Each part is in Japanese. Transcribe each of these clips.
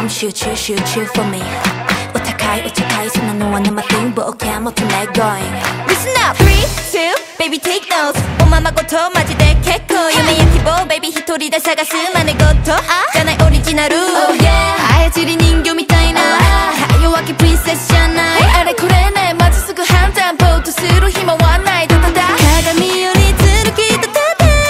集中集中 for me お高いお高いそんなのは nothing 冒険もっとね going Listen up 3, 2, baby take notes おままごとマジで結構夢や希望 baby 一人で探す真似事じゃないオリジナル Oh yeah 操り人形みたいな弱気プリンセスじゃないあれこれねまずすぐ判断ぼーっとする暇はないただ鏡よりずるきと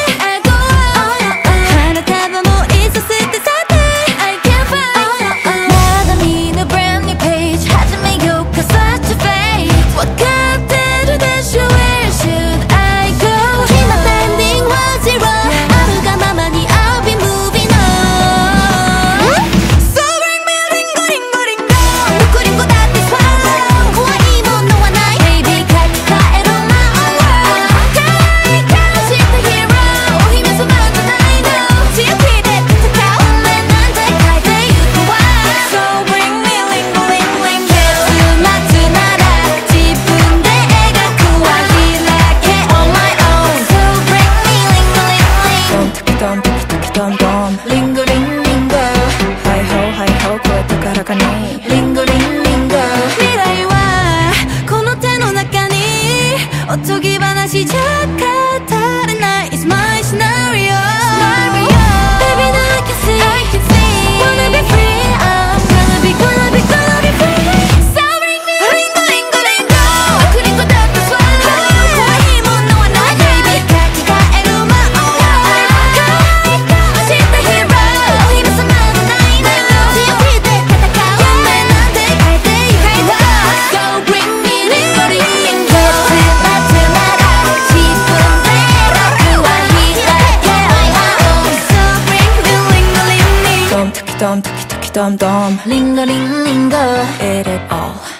リンゴリンリンゴはいほうはいほう声高らかにリンゴリンリンゴ未来はこの手の中におとぎ話じゃ語れない It's my scenario Baby now I can see Wanna be free I'm gonna be gonna be gonna be free So ring me リンゴリンゴリンゴ悪リンゴだってswallow 怖いものはない Baby 書き換える魔王Dom, ticky dom, ticky ticky dom dom. Ling a ling lingo, eat it all.